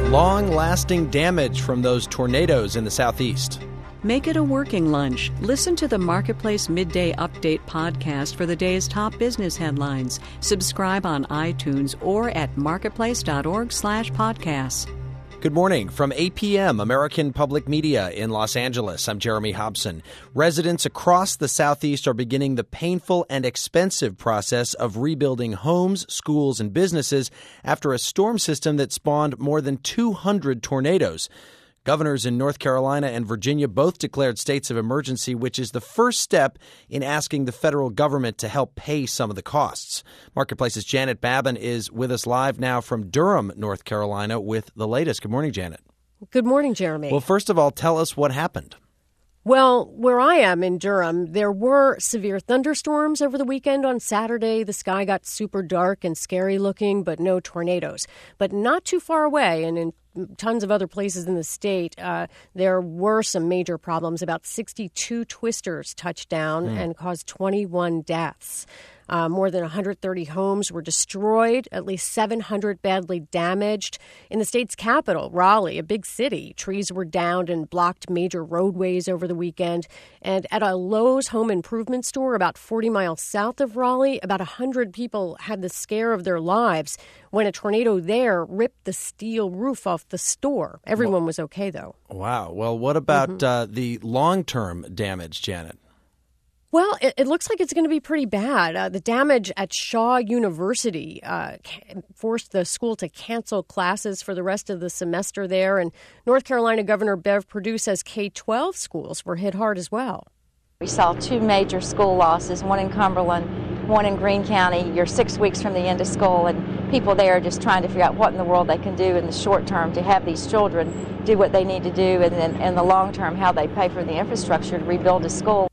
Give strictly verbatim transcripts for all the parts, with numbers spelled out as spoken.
Long-lasting damage from those tornadoes in the southeast. Make it a working lunch. Listen to the Marketplace Midday Update podcast for the day's top business headlines. Subscribe on iTunes or at marketplace.org slash podcasts. Good morning from A P M, American Public Media in Los Angeles. I'm Jeremy Hobson. Residents across the Southeast are beginning the painful and expensive process of rebuilding homes, schools, and businesses after a storm system that spawned more than two hundred tornadoes. Governors in North Carolina and Virginia both declared states of emergency, which is the first step in asking the federal government to help pay some of the costs. Marketplace's Janet Babin is with us live now from Durham, North Carolina, with the latest. Good morning, Janet. Good morning, Jeremy. Well, first of all, tell us what happened. Well, where I am in Durham, there were severe thunderstorms over the weekend. On Saturday, the sky got super dark and scary looking, but no tornadoes. But not too far away, and in tons of other places in the state, uh, there were some major problems. About sixty-two twisters touched down mm. and caused twenty-one deaths. Uh, more than one hundred thirty homes were destroyed, at least seven hundred badly damaged. In the state's capital, Raleigh, a big city, trees were downed and blocked major roadways over the weekend. And at a Lowe's home improvement store about forty miles south of Raleigh, about one hundred people had the scare of their lives when a tornado there ripped the steel roof off the store. Everyone was okay, though. Wow. Well, what about mm-hmm. uh, the long-term damage, Janet? Well, it, it looks like it's going to be pretty bad. Uh, the damage at Shaw University uh, forced the school to cancel classes for the rest of the semester there. And North Carolina Governor Bev Perdue says K twelve schools were hit hard as well. We saw two major school losses, one in Cumberland, one in Greene County. You're six weeks from the end of school, and people there are just trying to figure out what in the world they can do in the short term to have these children do what they need to do, and then in the long term, how they pay for the infrastructure to rebuild a school.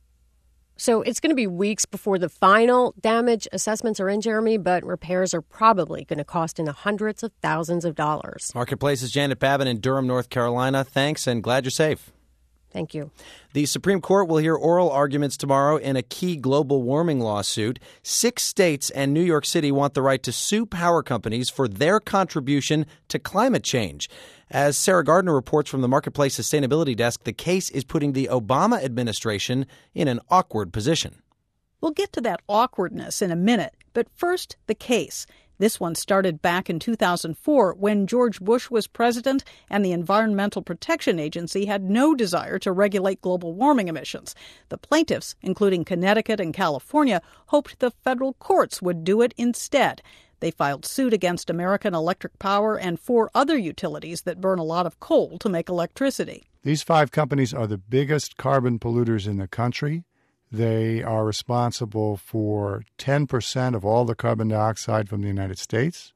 So it's going to be weeks before the final damage assessments are in, Jeremy, but repairs are probably going to cost in the hundreds of thousands of dollars. Marketplace's Janet Babin in Durham, North Carolina. Thanks, and glad you're safe. Thank you. The Supreme Court will hear oral arguments tomorrow in a key global warming lawsuit. Six states and New York City want the right to sue power companies for their contribution to climate change. As Sarah Gardner reports from the Marketplace Sustainability Desk, the case is putting the Obama administration in an awkward position. We'll get to that awkwardness in a minute, but first, the case. This one started back in two thousand four when George Bush was president and the Environmental Protection Agency had no desire to regulate global warming emissions. The plaintiffs, including Connecticut and California, hoped the federal courts would do it instead. They filed suit against American Electric Power and four other utilities that burn a lot of coal to make electricity. These five companies are the biggest carbon polluters in the country. They are responsible for ten percent of all the carbon dioxide from the United States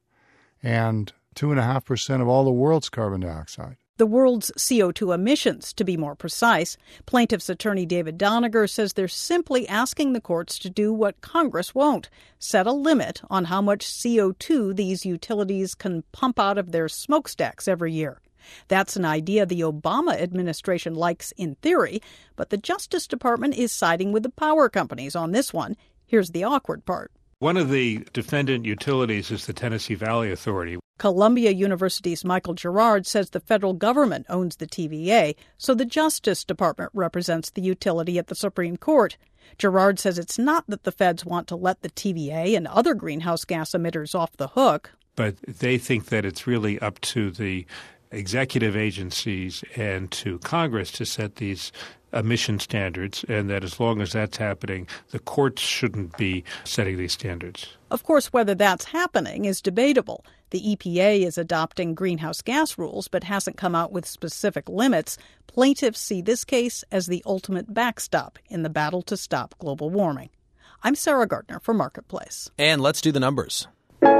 and two point five percent of all the world's carbon dioxide. The world's C O two emissions, to be more precise. Plaintiff's attorney David Doniger says they're simply asking the courts to do what Congress won't, set a limit on how much C O two these utilities can pump out of their smokestacks every year. That's an idea the Obama administration likes in theory, but the Justice Department is siding with the power companies on this one. Here's the awkward part. One of the defendant utilities is the Tennessee Valley Authority. Columbia University's Michael Girard says the federal government owns the T V A, so the Justice Department represents the utility at the Supreme Court. Girard says it's not that the feds want to let the T V A and other greenhouse gas emitters off the hook. But they think that it's really up to the executive agencies and to Congress to set these emission standards, and that as long as that's happening, the courts shouldn't be setting these standards. Of course, whether that's happening is debatable. The E P A is adopting greenhouse gas rules but hasn't come out with specific limits. Plaintiffs see this case as the ultimate backstop in the battle to stop global warming. I'm Sarah Gardner for Marketplace. And let's do the numbers.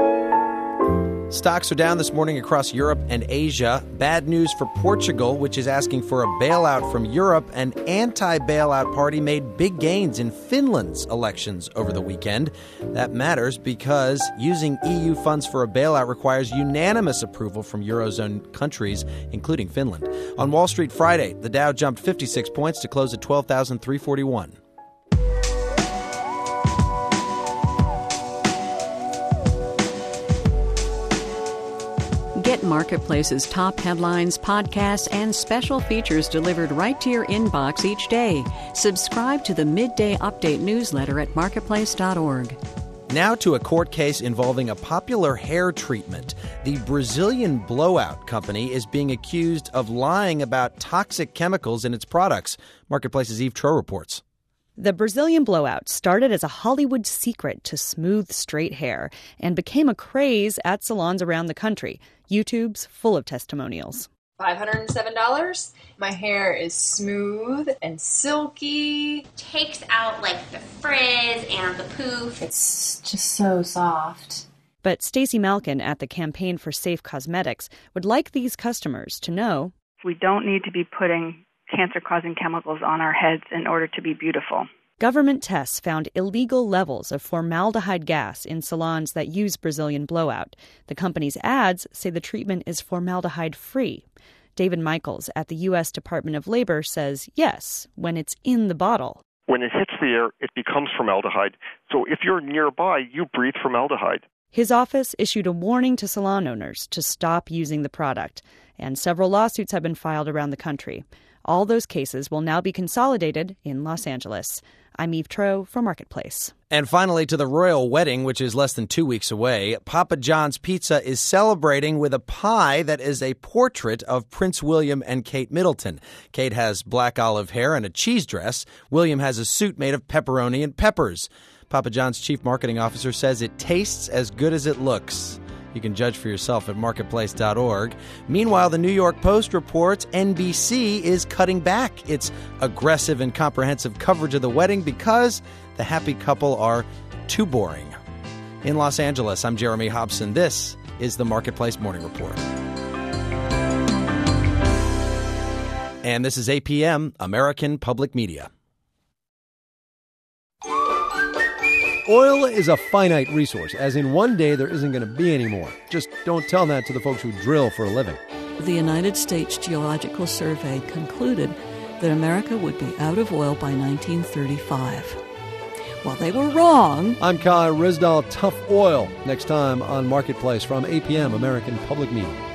Stocks are down this morning across Europe and Asia. Bad news for Portugal, which is asking for a bailout from Europe. An anti-bailout party made big gains in Finland's elections over the weekend. That matters because using E U funds for a bailout requires unanimous approval from Eurozone countries, including Finland. On Wall Street Friday, the Dow jumped fifty-six points to close at twelve thousand three hundred forty-one. Get Marketplace's top headlines, podcasts, and special features delivered right to your inbox each day. Subscribe to the Midday Update newsletter at marketplace dot org. Now to a court case involving a popular hair treatment. The Brazilian Blowout Company is being accused of lying about toxic chemicals in its products. Marketplace's Eve Tro reports. The Brazilian Blowout started as a Hollywood secret to smooth, straight hair and became a craze at salons around the country. YouTube's full of testimonials. five hundred seven dollars. My hair is smooth and silky. Takes out like the frizz and the poof. It's just so soft. But Stacey Malkin at the Campaign for Safe Cosmetics would like these customers to know we don't need to be putting cancer-causing chemicals on our heads in order to be beautiful. Government tests found illegal levels of formaldehyde gas in salons that use Brazilian Blowout. The company's ads say the treatment is formaldehyde-free. David Michaels at the U S Department of Labor says yes, when it's in the bottle. When it hits the air, it becomes formaldehyde. So if you're nearby, you breathe formaldehyde. His office issued a warning to salon owners to stop using the product, and several lawsuits have been filed around the country. All those cases will now be consolidated in Los Angeles. I'm Eve Tro for Marketplace. And finally, to the royal wedding, which is less than two weeks away, Papa John's Pizza is celebrating with a pie that is a portrait of Prince William and Kate Middleton. Kate has black olive hair and a cheese dress. William has a suit made of pepperoni and peppers. Papa John's chief marketing officer says it tastes as good as it looks. You can judge for yourself at marketplace dot org. Meanwhile, the New York Post reports N B C is cutting back its aggressive and comprehensive coverage of the wedding because the happy couple are too boring. In Los Angeles, I'm Jeremy Hobson. This is the Marketplace Morning Report. And this is A P M, American Public Media. Oil is a finite resource, as in one day there isn't going to be any more. Just don't tell that to the folks who drill for a living. The United States Geological Survey concluded that America would be out of oil by nineteen thirty-five. Well, they were wrong. I'm Kai Rizdal, Tough Oil. Next time on Marketplace from A P M, American Public Media.